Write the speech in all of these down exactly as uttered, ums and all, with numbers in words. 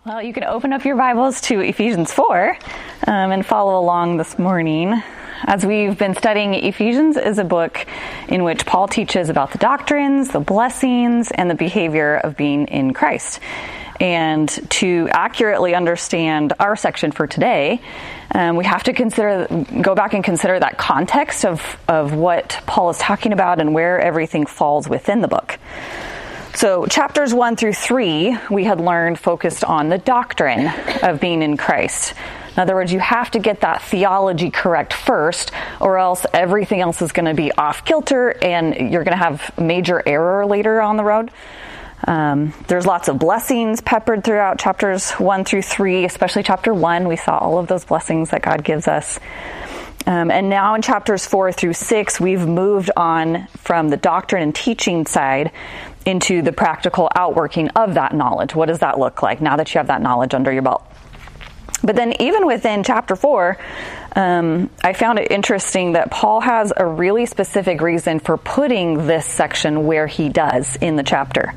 Well, you can open up your Bibles to Ephesians four um, and follow along this morning. As we've been studying, Ephesians is a book in which Paul teaches about the doctrines, the blessings, and the behavior of being in Christ. And to accurately understand our section for today, um, we have to consider, go back and consider that context of, of what Paul is talking about and where everything falls within the book. So chapters one through three, we had learned focused on the doctrine of being in Christ. In other words, you have to get that theology correct first, or else everything else is going to be off kilter and you're going to have major error later on the road. Um, there's lots of blessings peppered throughout chapters one through three, especially chapter one. We saw all of those blessings that God gives us. Um, and now in chapters four through six, we've moved on from the doctrine and teaching side into the practical outworking of that knowledge. What does that look like now that you have that knowledge under your belt? But then even within chapter four, um, I found it interesting that Paul has a really specific reason for putting this section where he does in the chapter.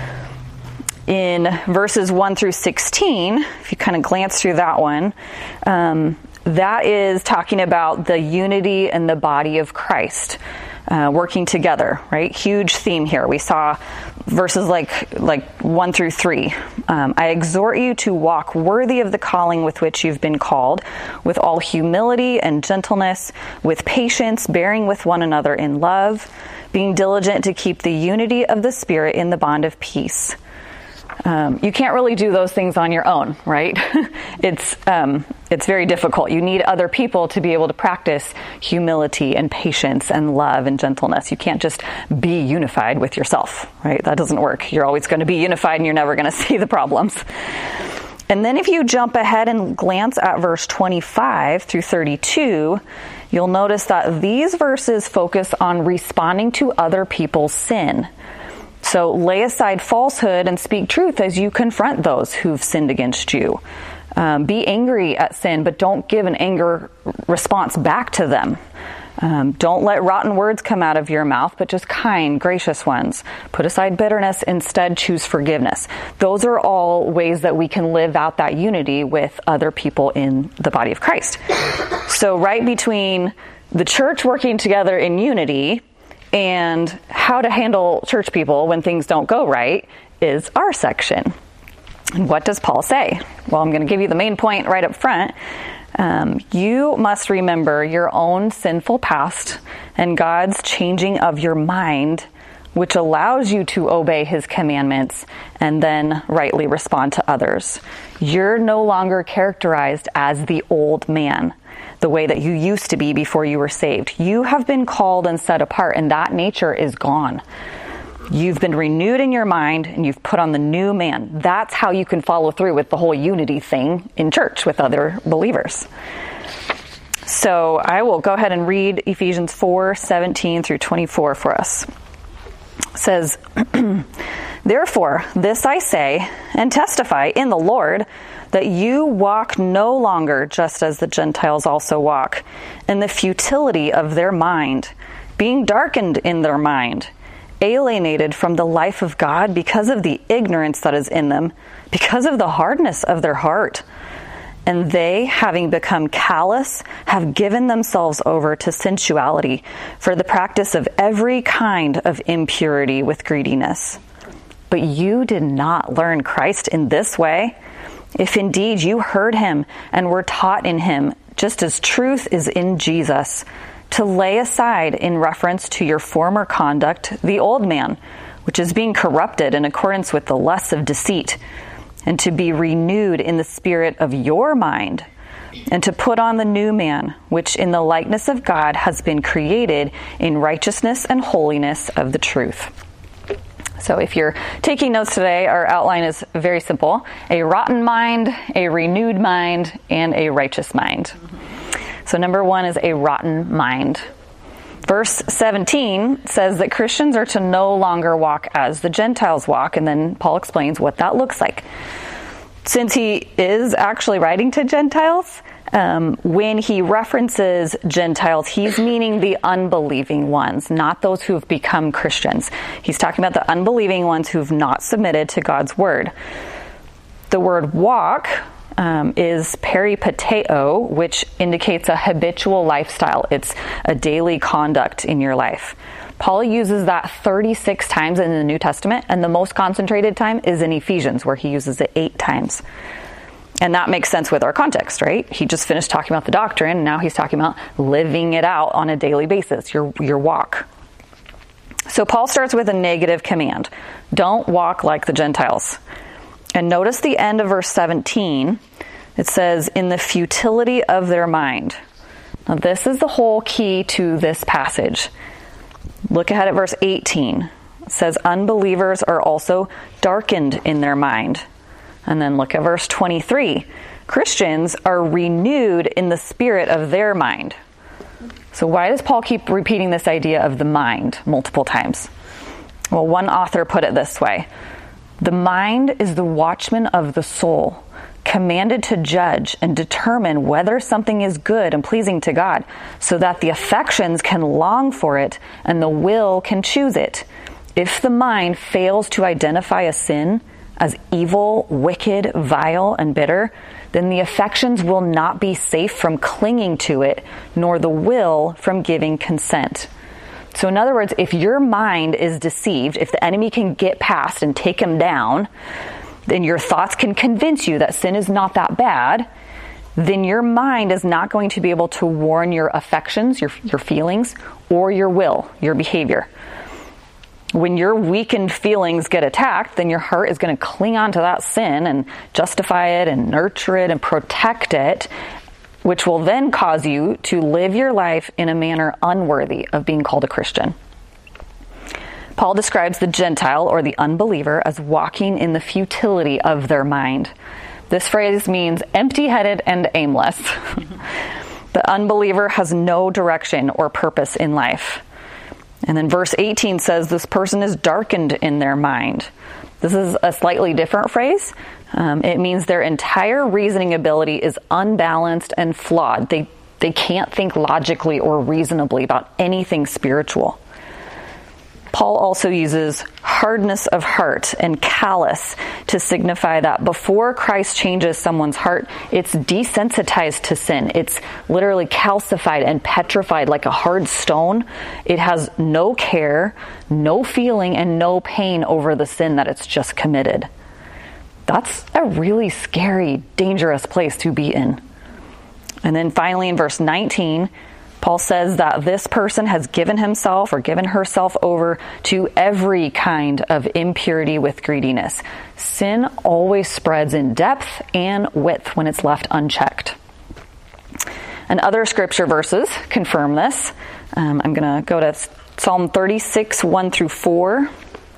In verses one through sixteen, if you kind of glance through that one, um, that is talking about the unity in the body of Christ. Uh, working together, right? Huge theme here. We saw verses like like one through three. Um, I exhort you to walk worthy of the calling with which you've been called, with all humility and gentleness, with patience, bearing with one another in love, being diligent to keep the unity of the Spirit in the bond of peace. Um, you can't really do those things on your own, right? it's um, it's very difficult. You need other people to be able to practice humility and patience and love and gentleness. You can't just be unified with yourself, right? That doesn't work. You're always going to be unified and you're never going to see the problems. And then if you jump ahead and glance at verse twenty-five through thirty-two, you'll notice that these verses focus on responding to other people's sin. So lay aside falsehood and speak truth as you confront those who've sinned against you. Um, be angry at sin, but don't give an anger response back to them. Um, don't let rotten words come out of your mouth, but just kind, gracious ones. Put aside bitterness, instead choose forgiveness. Those are all ways that we can live out that unity with other people in the body of Christ. So right between the church working together in unity and how to handle church people when things don't go right is our section. And what does Paul say? Well, I'm going to give you the main point right up front. Um, you must remember your own sinful past and God's changing of your mind, which allows you to obey his commandments and then rightly respond to others. You're no longer characterized as the old man, the way that you used to be before you were saved. You have been called and set apart, and that nature is gone. You've been renewed in your mind, and you've put on the new man. That's how you can follow through with the whole unity thing in church with other believers. So I will go ahead and read Ephesians four, seventeen through twenty-four for us. It says, Therefore, this I say, and testify in the Lord, that you walk no longer just as the Gentiles also walk, in the futility of their mind, being darkened in their mind, alienated from the life of God because of the ignorance that is in them, because of the hardness of their heart. And they, having become callous, have given themselves over to sensuality for the practice of every kind of impurity with greediness. But you did not learn Christ in this way. If indeed you heard him and were taught in him, just as truth is in Jesus, to lay aside in reference to your former conduct the old man, which is being corrupted in accordance with the lusts of deceit, and to be renewed in the spirit of your mind, and to put on the new man, which in the likeness of God has been created in righteousness and holiness of the truth. So if you're taking notes today, our outline is very simple. A rotten mind, a renewed mind, and a righteous mind. So number one is a rotten mind. Verse seventeen says that Christians are to no longer walk as the Gentiles walk, and then Paul explains what that looks like. Since he is actually writing to Gentiles, um, when he references Gentiles, he's meaning the unbelieving ones, not those who have become Christians. He's talking about the unbelieving ones who've not submitted to God's word. The word walk um, is peripateo, which indicates a habitual lifestyle. It's a daily conduct in your life. Paul uses that thirty-six times in the New Testament, and the most concentrated time is in Ephesians, where he uses it eight times. And that makes sense with our context, right? He just finished talking about the doctrine, and now he's talking about living it out on a daily basis, your, your walk. So Paul starts with a negative command. Don't walk like the Gentiles. And notice the end of verse seventeen. It says, in the futility of their mind. Now this is the whole key to this passage. Look ahead at verse eighteen. It says, unbelievers are also darkened in their mind. And then look at verse twenty-three. Christians are renewed in the spirit of their mind. So why does Paul keep repeating this idea of the mind multiple times? Well, one author put it this way. The mind is the watchman of the soul, commanded to judge and determine whether something is good and pleasing to God, so that the affections can long for it and the will can choose it. If the mind fails to identify a sin as evil, wicked, vile, and bitter, then the affections will not be safe from clinging to it, nor the will from giving consent. So in other words, if your mind is deceived, if the enemy can get past and take him down, then your thoughts can convince you that sin is not that bad, then your mind is not going to be able to warn your affections, your, your feelings, or your will, your behavior. When your weakened feelings get attacked, then your heart is going to cling on to that sin and justify it and nurture it and protect it, which will then cause you to live your life in a manner unworthy of being called a Christian. Paul describes the Gentile or the unbeliever as walking in the futility of their mind. This phrase means empty-headed and aimless. The unbeliever has no direction or purpose in life. And then verse eighteen says this person is darkened in their mind. This is a slightly different phrase. Um, it means their entire reasoning ability is unbalanced and flawed. They, they can't think logically or reasonably about anything spiritual. Paul also uses hardness of heart and callous to signify that before Christ changes someone's heart, it's desensitized to sin. It's literally calcified and petrified like a hard stone. It has no care, no feeling, and no pain over the sin that it's just committed. That's a really scary, dangerous place to be in. And then finally in verse nineteen, Paul says that this person has given himself or given herself over to every kind of impurity with greediness. Sin always spreads in depth and width when it's left unchecked. And other scripture verses confirm this. Um, I'm going to go to Psalm thirty-six, one through four.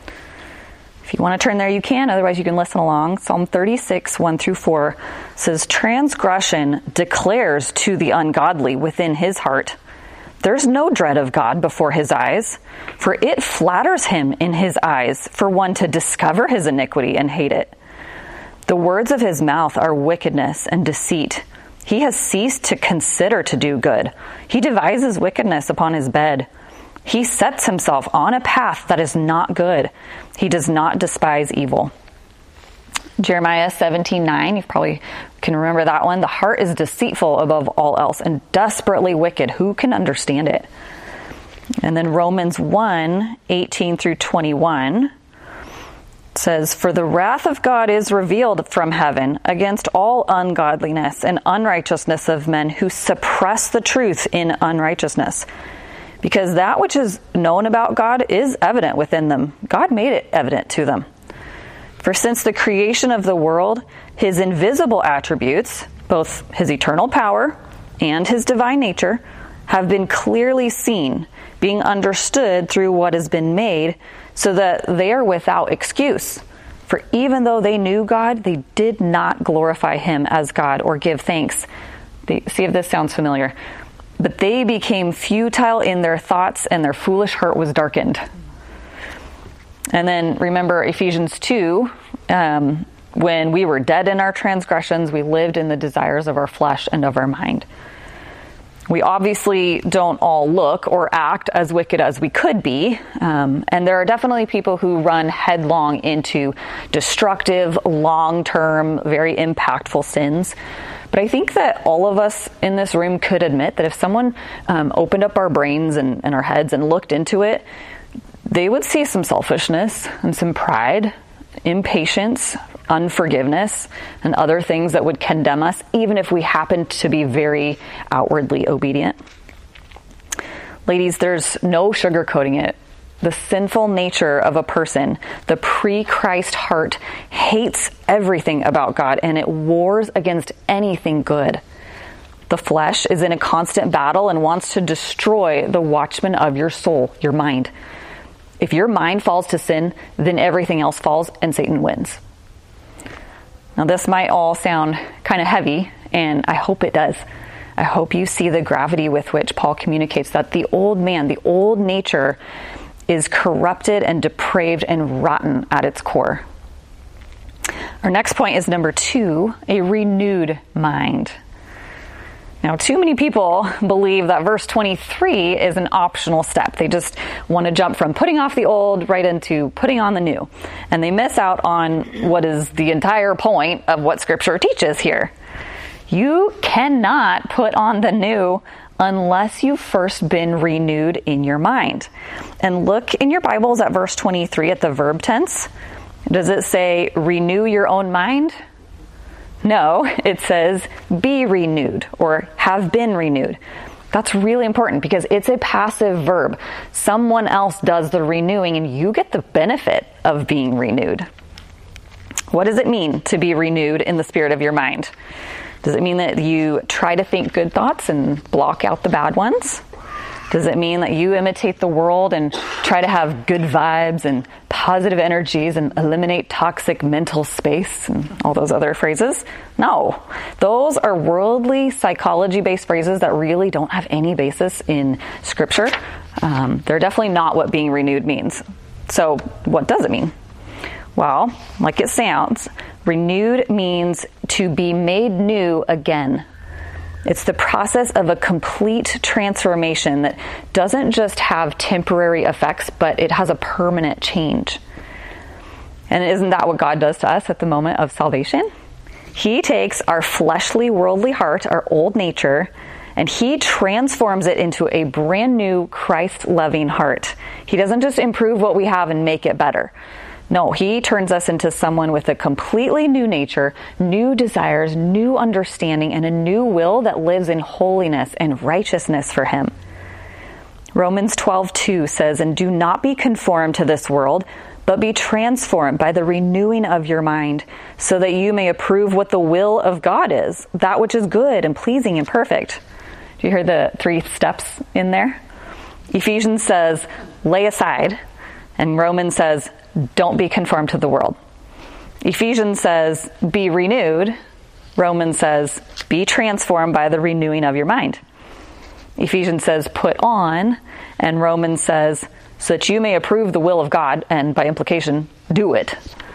If you want to turn there, you can. Otherwise, you can listen along. Psalm thirty-six, one through four says, transgression declares to the ungodly within his heart, there's no dread of God before his eyes, for it flatters him in his eyes for one to discover his iniquity and hate it. The words of his mouth are wickedness and deceit. He has ceased to consider to do good. He devises wickedness upon his bed. He sets himself on a path that is not good. He does not despise evil. Jeremiah seventeen nine, you probably can remember that one. The heart is deceitful above all else and desperately wicked. Who can understand it? And then Romans one, eighteen through twenty-one says, for the wrath of God is revealed from heaven against all ungodliness and unrighteousness of men who suppress the truth in unrighteousness. Because that which is known about God is evident within them. God made it evident to them. For since the creation of the world, his invisible attributes, both his eternal power and his divine nature, have been clearly seen, being understood through what has been made, so that they are without excuse. For even though they knew God, they did not glorify him as God or give thanks. They, see if this sounds familiar. But they became futile in their thoughts, and their foolish heart was darkened. And then remember Ephesians two, um, when we were dead in our transgressions, we lived in the desires of our flesh and of our mind. We obviously don't all look or act as wicked as we could be, um, and there are definitely people who run headlong into destructive, long-term, very impactful sins. But I think that all of us in this room could admit that if someone um, opened up our brains and, and our heads and looked into it, they would see some selfishness and some pride, impatience, unforgiveness, and other things that would condemn us, even if we happened to be very outwardly obedient. Ladies, there's no sugarcoating it. The sinful nature of a person, the pre-Christ heart, hates everything about God, and it wars against anything good. The flesh is in a constant battle and wants to destroy the watchman of your soul, your mind. If your mind falls to sin, then everything else falls and Satan wins. Now, this might all sound kind of heavy, and I hope it does. I hope you see the gravity with which Paul communicates that the old man, the old nature, is corrupted and depraved and rotten at its core. Our next point is number two, a renewed mind. Now, too many people believe that verse twenty-three is an optional step. They just want to jump from putting off the old right into putting on the new. And they miss out on what is the entire point of what Scripture teaches here. You cannot put on the new unless you've first been renewed in your mind. And look in your Bibles at verse twenty-three at the verb tense. Does it say renew your own mind? No, it says be renewed or have been renewed. That's really important because it's a passive verb. Someone else does the renewing and you get the benefit of being renewed. What does it mean to be renewed in the spirit of your mind? Does it mean that you try to think good thoughts and block out the bad ones? Does it mean that you imitate the world and try to have good vibes and positive energies and eliminate toxic mental space and all those other phrases? No. Those are worldly psychology-based phrases that really don't have any basis in Scripture. Um, they're definitely not what being renewed means. So what does it mean? Well, like it sounds, renewed means to be made new again. It's the process of a complete transformation that doesn't just have temporary effects, but it has a permanent change. And isn't that what God does to us at the moment of salvation? He takes our fleshly, worldly heart, our old nature, and He transforms it into a brand new Christ-loving heart. He doesn't just improve what we have and make it better. No, He turns us into someone with a completely new nature, new desires, new understanding, and a new will that lives in holiness and righteousness for Him. Romans twelve two says, "And do not be conformed to this world, but be transformed by the renewing of your mind, so that you may approve what the will of God is, that which is good and pleasing and perfect." Do you hear the three steps in there? Ephesians says, lay aside, and Romans says, don't be conformed to the world. Ephesians says, be renewed. Romans says, be transformed by the renewing of your mind. Ephesians says, put on. And Romans says, so that you may approve the will of God, and by implication, do it.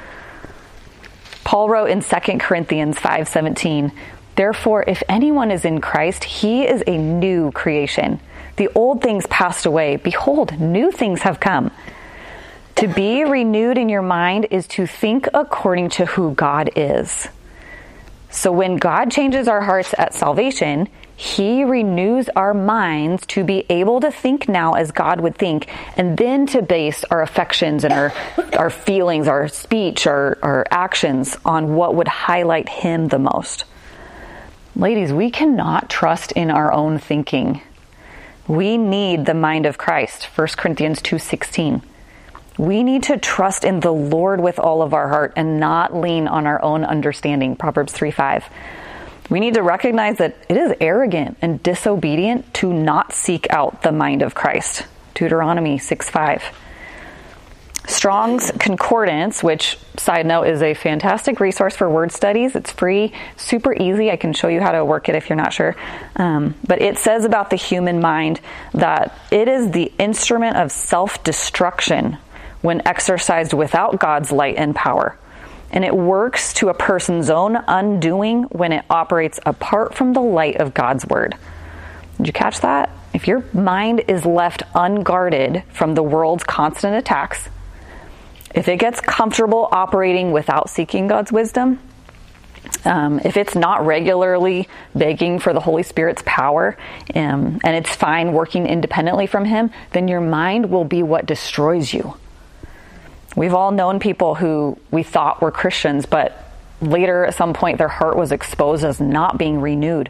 Paul wrote in Second Corinthians five seventeen, therefore, if anyone is in Christ, he is a new creation. The old things passed away. Behold, new things have come. To be renewed in your mind is to think according to who God is. So when God changes our hearts at salvation, He renews our minds to be able to think now as God would think, and then to base our affections and our, our feelings, our speech, our, our actions on what would highlight Him the most. Ladies, we cannot trust in our own thinking. We need the mind of Christ, First Corinthians two sixteen. We need to trust in the Lord with all of our heart and not lean on our own understanding, Proverbs three five. We need to recognize that it is arrogant and disobedient to not seek out the mind of Christ, Deuteronomy six five. Strong's Concordance, which, side note, is a fantastic resource for word studies. It's free, super easy. I can show you how to work it if you're not sure. Um, but it says about the human mind that it is the instrument of self-destruction when exercised without God's light and power. And it works to a person's own undoing when it operates apart from the light of God's word. Did you catch that? If your mind is left unguarded from the world's constant attacks, if it gets comfortable operating without seeking God's wisdom, um, if it's not regularly begging for the Holy Spirit's power, um, and it's fine working independently from Him, then your mind will be what destroys you. We've all known people who we thought were Christians, but later at some point their heart was exposed as not being renewed.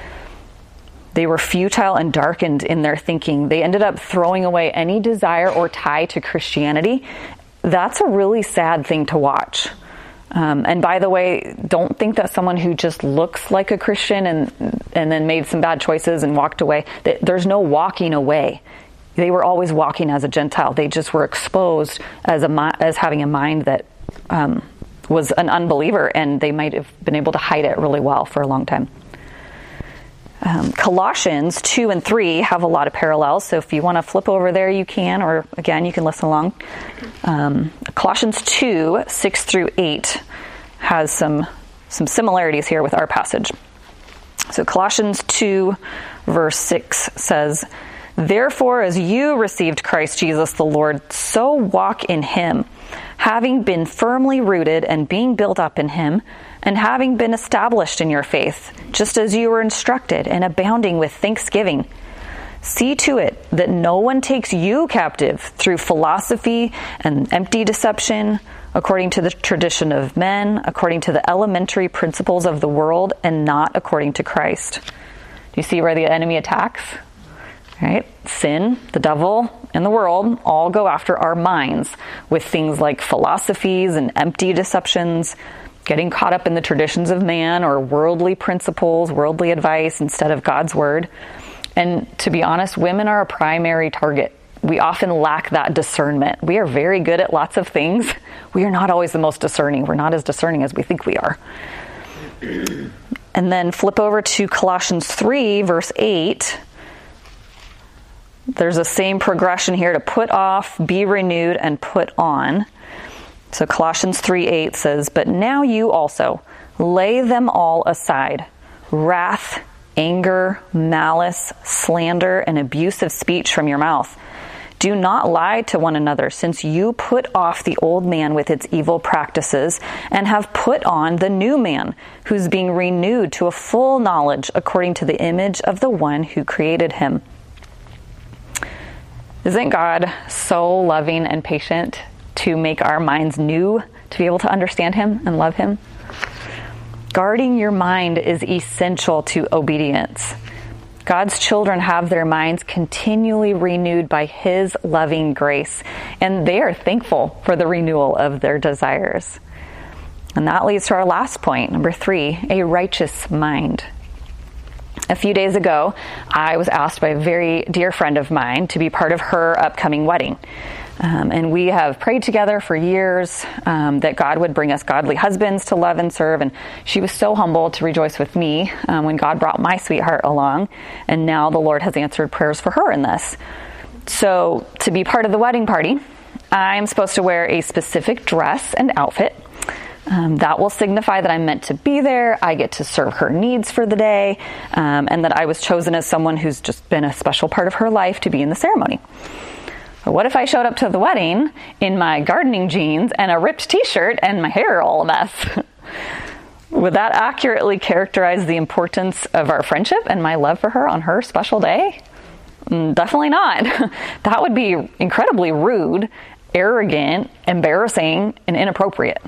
They were futile and darkened in their thinking. They ended up throwing away any desire or tie to Christianity. That's a really sad thing to watch. Um, and by the way, don't think that someone who just looks like a Christian and and then made some bad choices and walked away, that there's no walking away. They were always walking as a Gentile. They just were exposed as a as having a mind that um, was an unbeliever, and they might have been able to hide it really well for a long time. Um, Colossians two and three have a lot of parallels, so if you want to flip over there, you can, or again, you can listen along. Um, Colossians two, six through eight has some, some similarities here with our passage. So Colossians two, verse six says, "Therefore, as you received Christ Jesus the Lord, so walk in Him, having been firmly rooted and being built up in Him, and having been established in your faith, just as you were instructed, and abounding with thanksgiving. See to it that no one takes you captive through philosophy and empty deception, according to the tradition of men, according to the elementary principles of the world, and not according to Christ." Do you see where the enemy attacks? Right? Sin, the devil, and the world all go after our minds with things like philosophies and empty deceptions, getting caught up in the traditions of man or worldly principles, worldly advice instead of God's word. And to be honest, women are a primary target. We often lack that discernment. We are very good at lots of things. We are not always the most discerning. We're not as discerning as we think we are. And then flip over to Colossians three, verse eight. There's the same progression here to put off, be renewed, and put on. So Colossians three eight says, "But now you also lay them all aside, wrath, anger, malice, slander, and abusive speech from your mouth. Do not lie to one another, since you put off the old man with its evil practices and have put on the new man, who's being renewed to a full knowledge according to the image of the one who created him." Isn't God so loving and patient to make our minds new, to be able to understand Him and love Him? Guarding your mind is essential to obedience. God's children have their minds continually renewed by His loving grace, and they are thankful for the renewal of their desires. And that leads to our last point, number three, a righteous mind. A few days ago, I was asked by a very dear friend of mine to be part of her upcoming wedding. Um, and we have prayed together for years um, that God would bring us godly husbands to love and serve. And she was so humble to rejoice with me um, when God brought my sweetheart along. And now the Lord has answered prayers for her in this. So to be part of the wedding party, I'm supposed to wear a specific dress and outfit. Um, that will signify that I'm meant to be there, I get to serve her needs for the day, um, and that I was chosen as someone who's just been a special part of her life to be in the ceremony. But what if I showed up to the wedding in my gardening jeans and a ripped t-shirt and my hair all a mess? Would that accurately characterize the importance of our friendship and my love for her on her special day? Definitely not. That would be incredibly rude, arrogant, embarrassing, and inappropriate.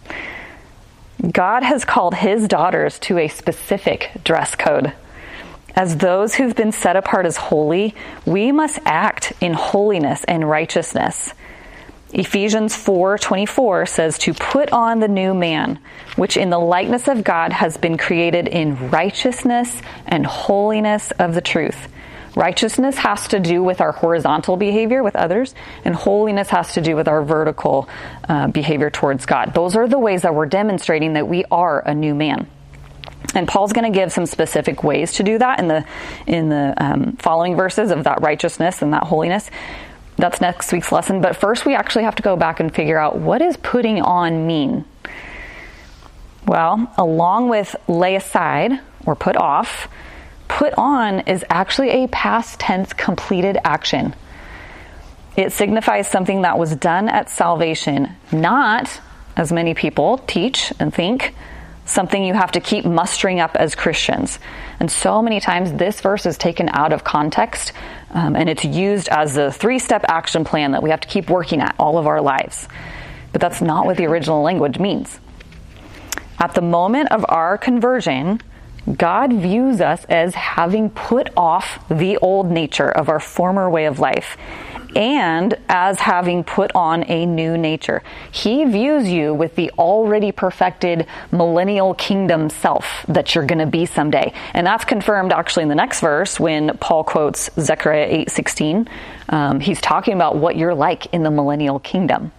God has called His daughters to a specific dress code. As those who've been set apart as holy, we must act in holiness and righteousness. Ephesians four twenty-four says to put on the new man, which in the likeness of God has been created in righteousness and holiness of the truth. Righteousness has to do with our horizontal behavior with others, and holiness has to do with our vertical uh, behavior towards God. Those are the ways that we're demonstrating that we are a new man. And Paul's going to give some specific ways to do that in the in the um, following verses of that righteousness and that holiness. That's next week's lesson. But first, we actually have to go back and figure out, what does putting on mean? Well, along with lay aside or put off, put on is actually a past tense completed action. It signifies something that was done at salvation, not, as many people teach and think, something you have to keep mustering up as Christians. And so many times this verse is taken out of context, um, and it's used as a three-step action plan that we have to keep working at all of our lives. But that's not what the original language means. At the moment of our conversion, God views us as having put off the old nature of our former way of life, and as having put on a new nature. He views you with the already perfected millennial kingdom self that you're going to be someday. And that's confirmed actually in the next verse when Paul quotes Zechariah eight sixteen. Um, he's talking about what you're like in the millennial kingdom.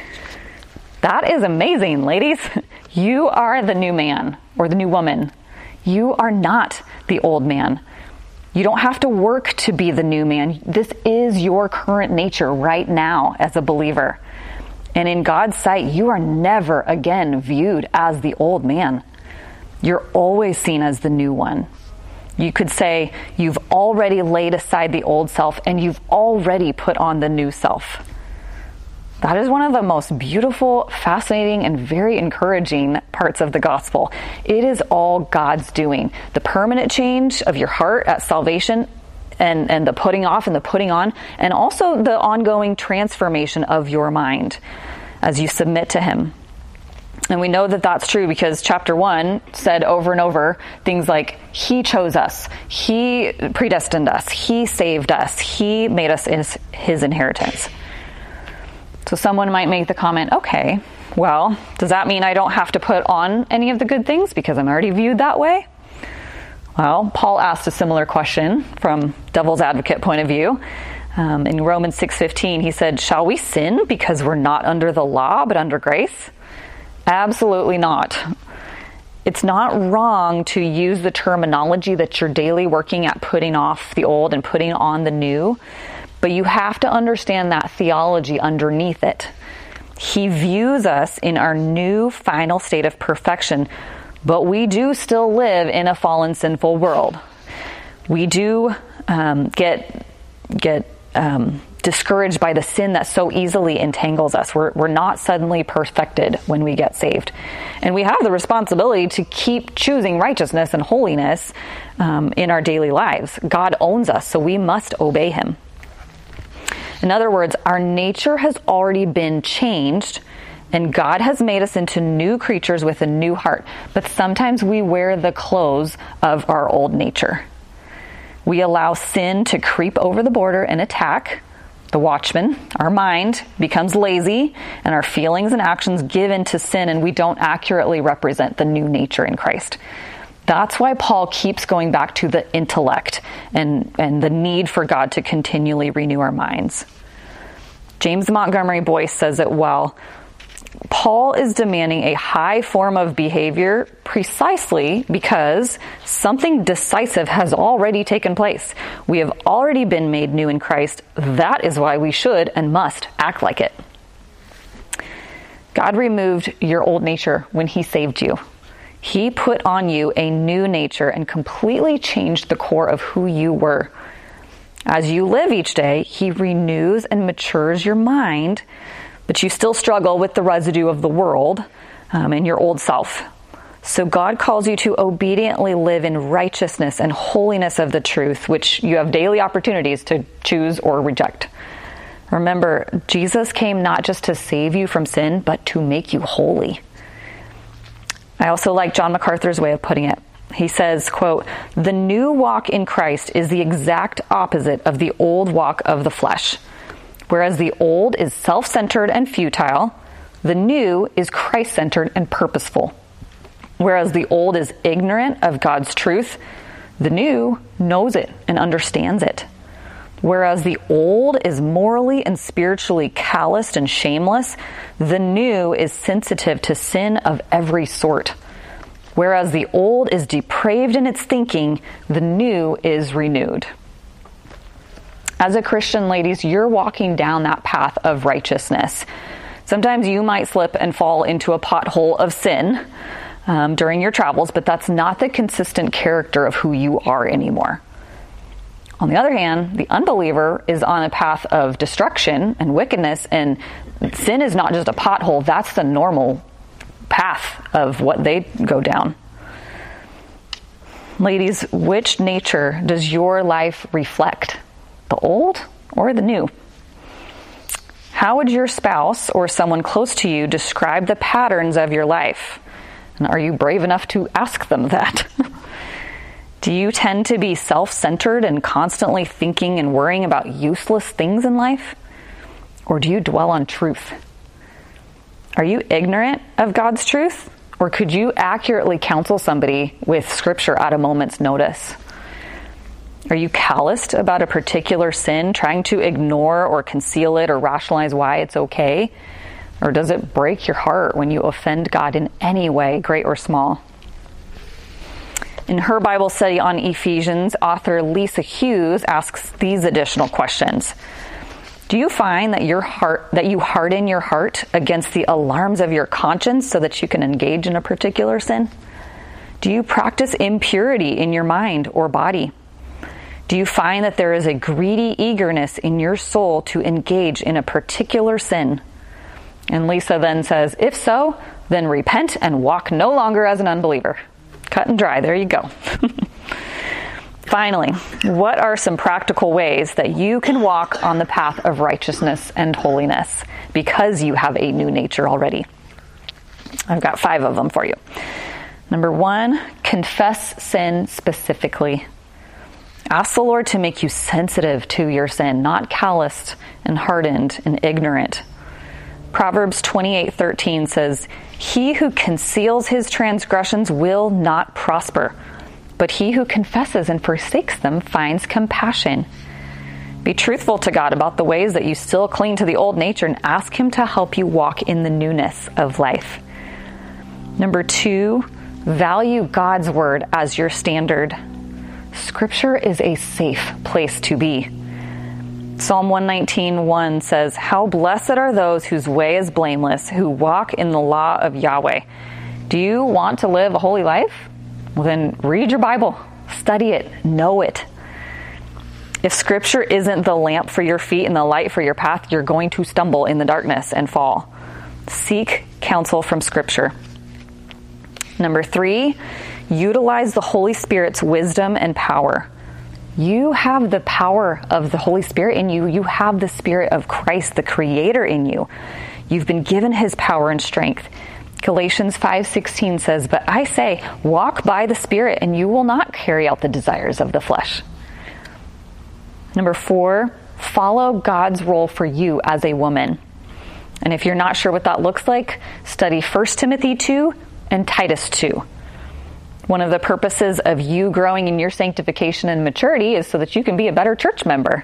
That is amazing, ladies. You are the new man or the new woman. You are not the old man. You don't have to work to be the new man. This is your current nature right now as a believer. And in God's sight, you are never again viewed as the old man. You're always seen as the new one. You could say you've already laid aside the old self and you've already put on the new self. That is one of the most beautiful, fascinating, and very encouraging parts of the gospel. It is all God's doing. The permanent change of your heart at salvation and, and the putting off and the putting on, and also the ongoing transformation of your mind as you submit to Him. And we know that that's true because chapter one said over and over things like, He chose us, He predestined us, He saved us, He made us His, his inheritance. So someone might make the comment, okay, well, does that mean I don't have to put on any of the good things because I'm already viewed that way? Well, Paul asked a similar question from devil's advocate point of view. Um, in Romans six fifteen, he said, shall we sin because we're not under the law but under grace? Absolutely not. It's not wrong to use the terminology that you're daily working at putting off the old and putting on the new. But you have to understand that theology underneath it. He views us in our new final state of perfection, but we do still live in a fallen, sinful world. We do um, get get um, discouraged by the sin that so easily entangles us. We're, we're not suddenly perfected when we get saved. And we have the responsibility to keep choosing righteousness and holiness um, in our daily lives. God owns us, so we must obey Him. In other words, our nature has already been changed, and God has made us into new creatures with a new heart. But sometimes we wear the clothes of our old nature. We allow sin to creep over the border and attack. The watchman, our mind, becomes lazy, and our feelings and actions give in to sin, and we don't accurately represent the new nature in Christ. That's why Paul keeps going back to the intellect and, and the need for God to continually renew our minds. James Montgomery Boyce says it well. Paul is demanding a high form of behavior precisely because something decisive has already taken place. We have already been made new in Christ. That is why we should and must act like it. God removed your old nature when He saved you. He put on you a new nature and completely changed the core of who you were. As you live each day, He renews and matures your mind, but you still struggle with the residue of the world um, and your old self. So God calls you to obediently live in righteousness and holiness of the truth, which you have daily opportunities to choose or reject. Remember, Jesus came not just to save you from sin, but to make you holy. I also like John MacArthur's way of putting it. He says, quote, the new walk in Christ is the exact opposite of the old walk of the flesh. Whereas the old is self-centered and futile, the new is Christ-centered and purposeful. Whereas the old is ignorant of God's truth, the new knows it and understands it. Whereas the old is morally and spiritually calloused and shameless, the new is sensitive to sin of every sort. Whereas the old is depraved in its thinking, the new is renewed. As a Christian, ladies, you're walking down that path of righteousness. Sometimes you might slip and fall into a pothole of sin. um, during your travels, but that's not the consistent character of who you are anymore. On the other hand, the unbeliever is on a path of destruction and wickedness, and sin is not just a pothole, that's the normal path of what they go down. Ladies, which nature does your life reflect? The old or the new? How would your spouse or someone close to you describe the patterns of your life? And are you brave enough to ask them that? Do you tend to be self-centered and constantly thinking and worrying about useless things in life? Or do you dwell on truth? Are you ignorant of God's truth? Or could you accurately counsel somebody with Scripture at a moment's notice? Are you calloused about a particular sin, trying to ignore or conceal it or rationalize why it's okay? Or does it break your heart when you offend God in any way, great or small? In her Bible study on Ephesians, author Lisa Hughes asks these additional questions. Do you find that your heart that you harden your heart against the alarms of your conscience so that you can engage in a particular sin? Do you practice impurity in your mind or body? Do you find that there is a greedy eagerness in your soul to engage in a particular sin? And Lisa then says, if so, then repent and walk no longer as an unbeliever. Cut and dry. There you go. Finally, what are some practical ways that you can walk on the path of righteousness and holiness because you have a new nature already? I've got five of them for you. Number one, confess sin specifically. Ask the Lord to make you sensitive to your sin, not calloused and hardened and ignorant. Proverbs twenty-eight thirteen says, he who conceals his transgressions will not prosper, but he who confesses and forsakes them finds compassion. Be truthful to God about the ways that you still cling to the old nature and ask him to help you walk in the newness of life. Number two, value God's word as your standard. Scripture is a safe place to be. Psalm one nineteen one says, how blessed are those whose way is blameless, who walk in the law of Yahweh. Do you want to live a holy life? Well, then read your Bible, study it, know it. If Scripture isn't the lamp for your feet and the light for your path, you're going to stumble in the darkness and fall. Seek counsel from Scripture. Number three, utilize the Holy Spirit's wisdom and power. You have the power of the Holy Spirit in you. You have the Spirit of Christ, the Creator, in you. You've been given His power and strength. Galatians five sixteen says, but I say, walk by the Spirit, and you will not carry out the desires of the flesh. Number four, follow God's role for you as a woman. And if you're not sure what that looks like, study First Timothy two and Titus two. One of the purposes of you growing in your sanctification and maturity is so that you can be a better church member.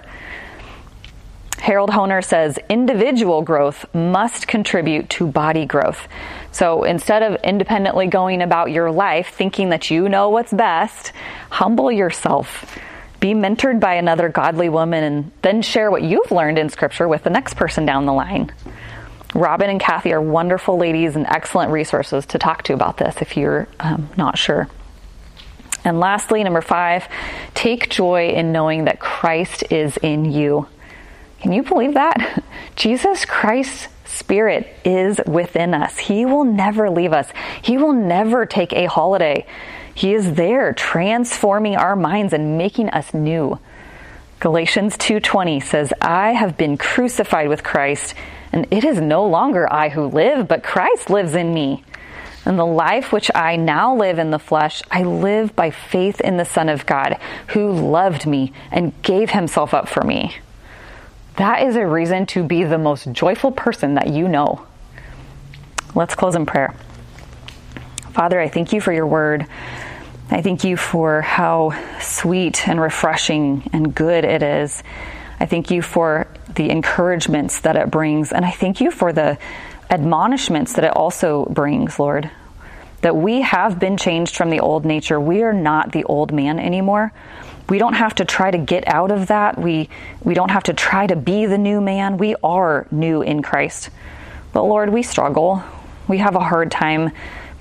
Harold Honer says, individual growth must contribute to body growth. So instead of independently going about your life thinking that you know what's best, humble yourself. Be mentored by another godly woman and then share what you've learned in Scripture with the next person down the line. Robin and Kathy are wonderful ladies and excellent resources to talk to about this if you're um, not sure. And lastly, number five, take joy in knowing that Christ is in you. Can you believe that? Jesus Christ's Spirit is within us. He will never leave us. He will never take a holiday. He is there transforming our minds and making us new. Galatians two twenty says, I have been crucified with Christ, and it is no longer I who live, but Christ lives in me. And the life which I now live in the flesh, I live by faith in the Son of God, who loved me and gave himself up for me. That is a reason to be the most joyful person that you know. Let's close in prayer. Father, I thank you for your word. I thank you for how sweet and refreshing and good it is. I thank you for the encouragements that it brings. And I thank you for the admonishments that it also brings, Lord. That we have been changed from the old nature. We are not the old man anymore. We don't have to try to get out of that. We, we don't have to try to be the new man. We are new in Christ. But Lord, we struggle. We have a hard time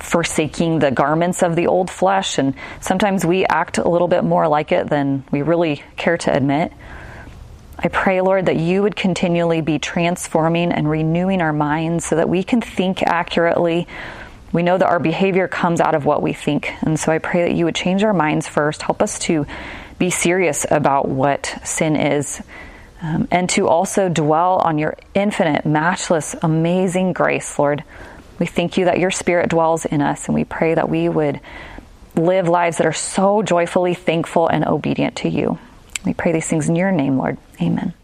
forsaking the garments of the old flesh, and sometimes we act a little bit more like it than we really care to admit. I pray, Lord, that you would continually be transforming and renewing our minds so that we can think accurately. We know that our behavior comes out of what we think, and so I pray that you would change our minds first. Help us to be serious about what sin is, um, and to also dwell on your infinite, matchless, amazing grace, Lord. We thank you that your Spirit dwells in us, and we pray that we would live lives that are so joyfully thankful and obedient to you. We pray these things in your name, Lord. Amen.